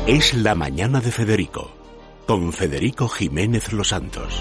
Es la mañana de Federico, con Federico Jiménez Los Santos.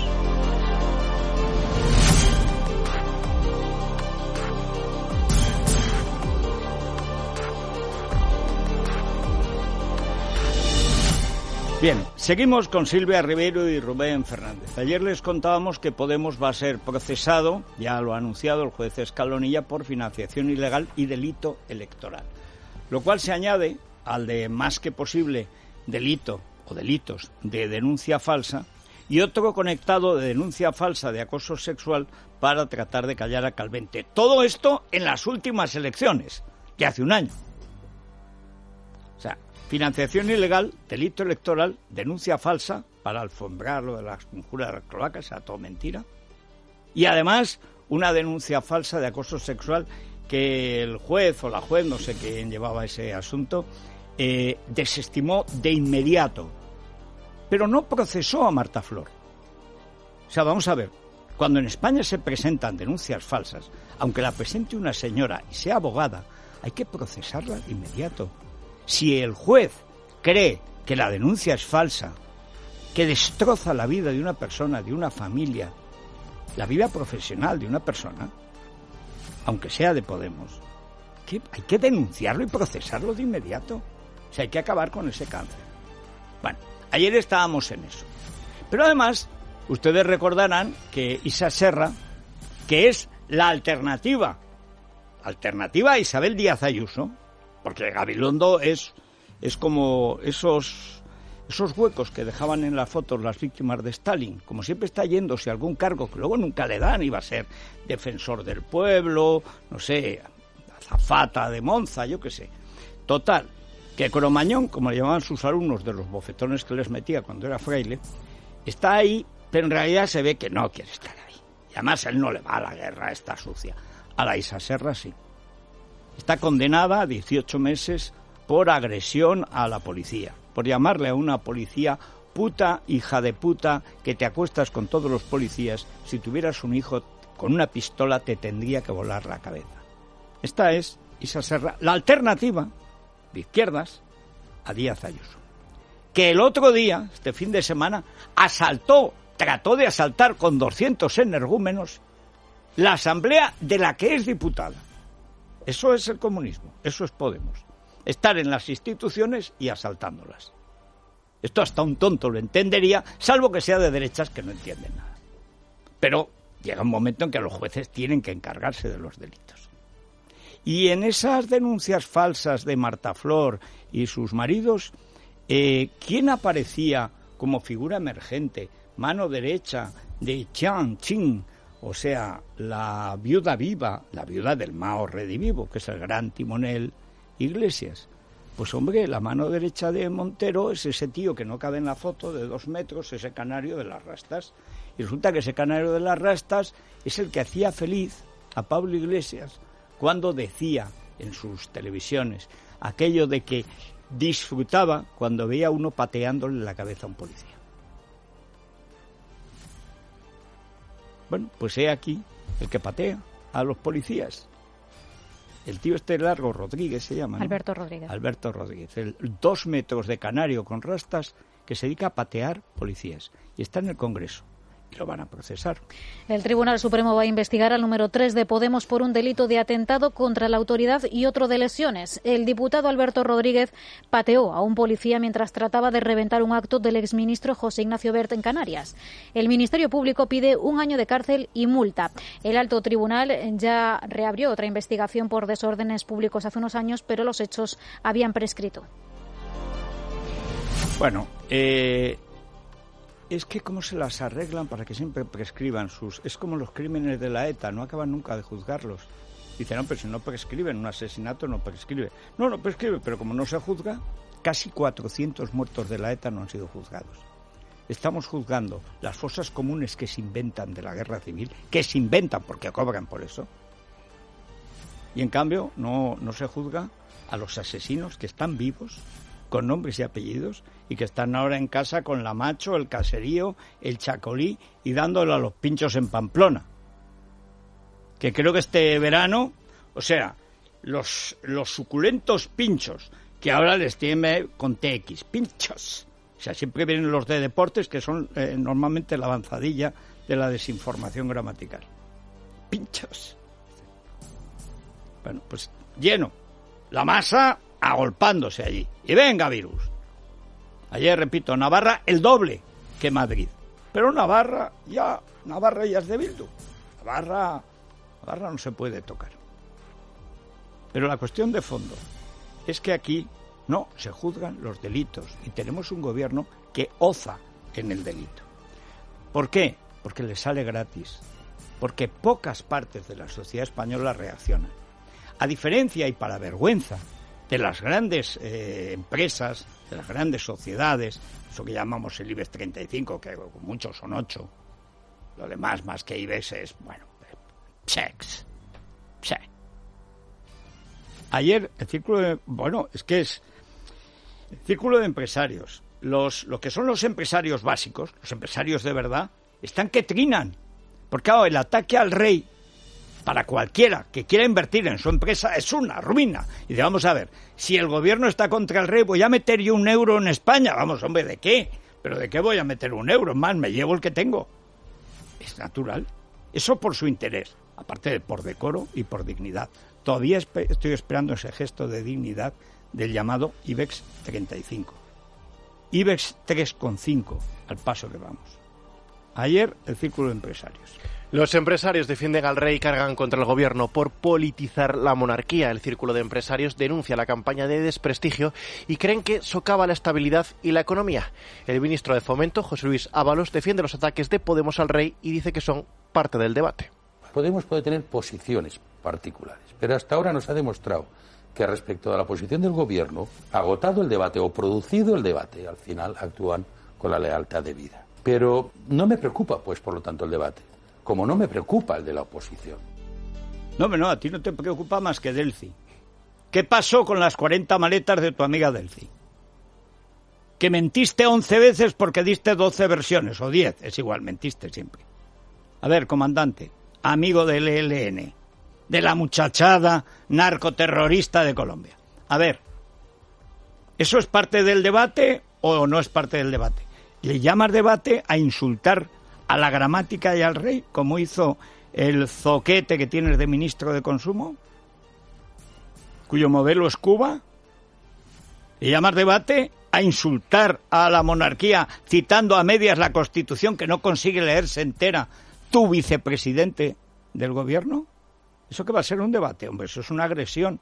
Bien, seguimos con Silvia Rivero y Rubén Fernández. Ayer les contábamos que Podemos va a ser procesado, ya lo ha anunciado el juez Escalonilla, por financiación ilegal y delito electoral. Lo cual se añade al de más que posible delito o delitos de denuncia falsa y otro conectado de denuncia falsa de acoso sexual para tratar de callar a Calvente. Todo esto en las últimas elecciones, de hace un año. O sea, financiación ilegal, delito electoral, denuncia falsa para alfombrar lo de las conjuras de las cloacas, o sea, todo mentira. Y además, una denuncia falsa de acoso sexual que el juez o la juez, no sé quién llevaba ese asunto, desestimó de inmediato. Pero no procesó a Marta Flor. O sea, vamos a ver, cuando en España se presentan denuncias falsas, aunque la presente una señora y sea abogada, hay que procesarla de inmediato. Si el juez cree que la denuncia es falsa, que destroza la vida de una persona, de una familia, la vida profesional de una persona, aunque sea de Podemos, hay que denunciarlo y procesarlo de inmediato. O sea, hay que acabar con ese cáncer. Bueno, ayer estábamos en eso. Pero además, ustedes recordarán que Isa Serra, que es la alternativa a Isabel Díaz Ayuso, porque Gabilondo es como esos huecos que dejaban en las fotos las víctimas de Stalin. Como siempre está yéndose a algún cargo que luego nunca le dan, iba a ser defensor del pueblo, no sé, azafata de Monza, yo qué sé. Total, que Cromañón, como le llamaban sus alumnos de los bofetones que les metía cuando era fraile, está ahí, pero en realidad se ve que no quiere estar ahí. Y además él no le va a la guerra, está sucia. A la Isa Serra sí. Está condenada a 18 meses por agresión a la policía, por llamarle a una policía puta, hija de puta, que te acuestas con todos los policías. Si tuvieras un hijo con una pistola te tendría que volar la cabeza. Esta es Isa Serra, la alternativa de izquierdas a Díaz Ayuso, que el otro día, este fin de semana, trató de asaltar con 200 energúmenos la asamblea de la que es diputada. Eso es el comunismo, eso es Podemos. Estar en las instituciones y asaltándolas. Esto hasta un tonto lo entendería, salvo que sea de derechas que no entienden nada. Pero llega un momento en que los jueces tienen que encargarse de los delitos. Y en esas denuncias falsas de Marta Flor y sus maridos, ¿quién aparecía como figura emergente, mano derecha de Jiang Qing? O sea, la viuda viva, la viuda del Mao redivivo, que es el gran timonel Iglesias. Pues hombre, la mano derecha de Montero es ese tío que no cabe en la foto de 2 metros, ese canario de las rastas. Y resulta que ese canario de las rastas es el que hacía feliz a Pablo Iglesias cuando decía en sus televisiones aquello de que disfrutaba cuando veía a uno pateándole la cabeza a un policía. Bueno, pues he aquí el que patea a los policías. El tío este largo, Rodríguez se llama, ¿no? Alberto Rodríguez. Alberto Rodríguez, el 2 metros de canario con rastas que se dedica a patear policías. Y está en el Congreso. Y lo van a procesar. El Tribunal Supremo va a investigar al número 3 de Podemos por un delito de atentado contra la autoridad y otro de lesiones. El diputado Alberto Rodríguez pateó a un policía mientras trataba de reventar un acto del exministro José Ignacio Wert en Canarias. El Ministerio Público pide 1 año de cárcel y multa. El alto tribunal ya reabrió otra investigación por desórdenes públicos hace unos años, pero los hechos habían prescrito. Bueno, es que cómo se las arreglan para que siempre prescriban sus... Es como los crímenes de la ETA, no acaban nunca de juzgarlos. Dicen, no, pero si no prescriben, un asesinato no prescribe. No prescribe, pero como no se juzga, casi 400 muertos de la ETA no han sido juzgados. Estamos juzgando las fosas comunes que se inventan de la guerra civil, que se inventan porque cobran por eso. Y en cambio no se juzga a los asesinos que están vivos, con nombres y apellidos, y que están ahora en casa con la Macho, el Caserío, el Chacolí, y dándole a los pinchos en Pamplona. Que creo que este verano, o sea, los suculentos pinchos que ahora les tiene con TX, pinchos. O sea, siempre vienen los de deportes, que son normalmente la avanzadilla de la desinformación gramatical. Pinchos. Bueno, pues lleno. La masa agolpándose allí. Y venga, virus. Ayer, repito, Navarra el doble que Madrid. Pero Navarra ya es de Bildu. Navarra no se puede tocar. Pero la cuestión de fondo es que aquí no se juzgan los delitos y tenemos un gobierno que oza en el delito. ¿Por qué? Porque le sale gratis. Porque pocas partes de la sociedad española reaccionan. A diferencia y para vergüenza de las grandes empresas, de las grandes sociedades, eso que llamamos el IBEX 35, que muchos son 8, lo demás más que IBEX es, bueno, checks. Ayer el círculo de empresarios, lo que son los empresarios básicos, los empresarios de verdad, están que trinan. Porque el ataque al rey, para cualquiera que quiera invertir en su empresa, es una ruina. Y vamos a ver, si el gobierno está contra el rey, ¿voy a meter yo €1 en España? Vamos, hombre, ¿de qué? ¿Pero de qué voy a meter €1? Más, me llevo el que tengo. Es natural. Eso por su interés, aparte de por decoro y por dignidad. Todavía estoy esperando ese gesto de dignidad del llamado IBEX 35. IBEX 3,5, al paso que vamos. Ayer, el círculo de empresarios. Los empresarios defienden al rey y cargan contra el gobierno por politizar la monarquía. El círculo de empresarios denuncia la campaña de desprestigio y creen que socava la estabilidad y la economía. El ministro de Fomento, José Luis Ábalos, defiende los ataques de Podemos al rey y dice que son parte del debate. Podemos puede tener posiciones particulares, pero hasta ahora nos ha demostrado que respecto a la posición del gobierno, agotado el debate o producido el debate, al final actúan con la lealtad debida. Pero no me preocupa, pues, por lo tanto, el debate, como no me preocupa el de la oposición. No, a ti no te preocupa más que Delcy. ¿Qué pasó con las 40 maletas de tu amiga Delcy? Que mentiste 11 veces porque diste 12 versiones, o 10, es igual, mentiste siempre. A ver, comandante, amigo del ELN, de la muchachada narcoterrorista de Colombia. A ver, ¿eso es parte del debate o no es parte del debate? ¿Le llamas debate a insultar a la gramática y al rey, como hizo el zoquete que tienes de ministro de Consumo, cuyo modelo es Cuba? ¿Le llamas debate a insultar a la monarquía citando a medias la Constitución que no consigue leerse entera tu vicepresidente del gobierno? ¿Eso qué va a ser un debate? Hombre, eso es una agresión.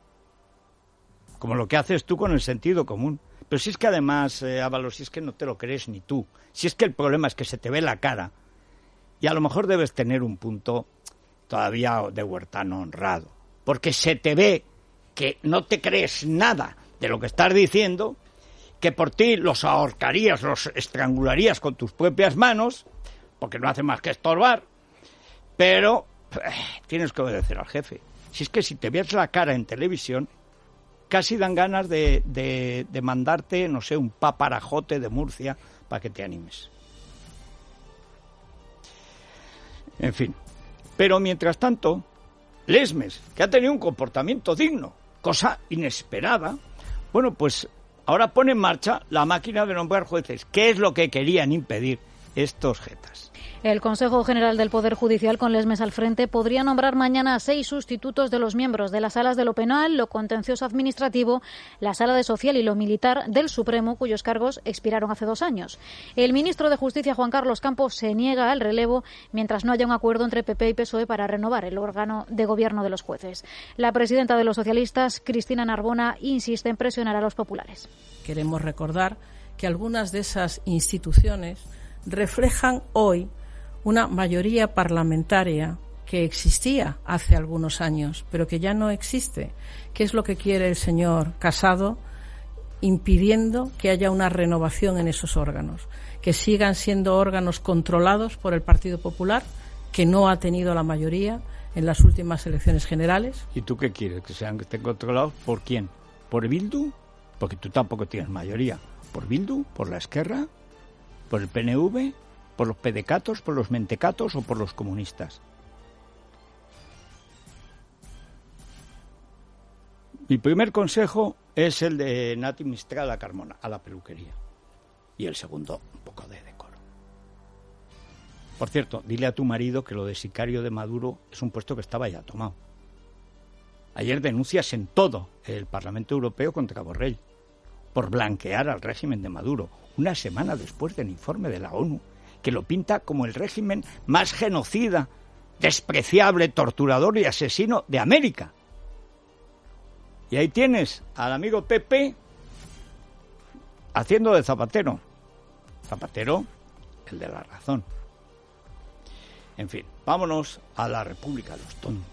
Como lo que haces tú con el sentido común. Pero si es que además, Ábalos, si es que no te lo crees ni tú. Si es que el problema es que se te ve la cara. Y a lo mejor debes tener un punto todavía de huertano honrado. Porque se te ve que no te crees nada de lo que estás diciendo, que por ti los ahorcarías, los estrangularías con tus propias manos, porque no hace más que estorbar, pero tienes que obedecer al jefe. Si es que si te ves la cara en televisión, casi dan ganas de mandarte, no sé, un paparajote de Murcia para que te animes. En fin. Pero mientras tanto, Lesmes, que ha tenido un comportamiento digno, cosa inesperada, bueno, pues ahora pone en marcha la máquina de nombrar jueces. ¿Qué es lo que querían impedir estos jetas? El Consejo General del Poder Judicial, con Lesmes al frente, podría nombrar mañana a 6 sustitutos de los miembros de las salas de lo penal, lo contencioso administrativo, la sala de social y lo militar del Supremo, cuyos cargos expiraron hace 2 años. El ministro de Justicia, Juan Carlos Campos, se niega al relevo mientras no haya un acuerdo entre PP y PSOE para renovar el órgano de gobierno de los jueces. La presidenta de los socialistas, Cristina Narbona, insiste en presionar a los populares. Queremos recordar que algunas de esas instituciones reflejan hoy una mayoría parlamentaria que existía hace algunos años, pero que ya no existe. ¿Qué es lo que quiere el señor Casado? Impidiendo que haya una renovación en esos órganos, que sigan siendo órganos controlados por el Partido Popular, que no ha tenido la mayoría en las últimas elecciones generales. ¿Y tú qué quieres? ¿Que estén controlados por quién? ¿Por Bildu? Porque tú tampoco tienes mayoría. ¿Por Bildu? ¿Por la Esquerra? ¿Por el PNV? ¿Por los pedecatos? ¿Por los mentecatos? ¿O por los comunistas? Mi primer consejo es el de Nati Mistral a Carmona, a la peluquería. Y el segundo, un poco de decoro. Por cierto, dile a tu marido que lo de sicario de Maduro es un puesto que estaba ya tomado. Ayer denuncias en todo el Parlamento Europeo contra Borrell por blanquear al régimen de Maduro, una semana después del informe de la ONU, que lo pinta como el régimen más genocida, despreciable, torturador y asesino de América. Y ahí tienes al amigo Pepe haciendo de Zapatero. Zapatero, el de la razón. En fin, vámonos a la República de los Tontos.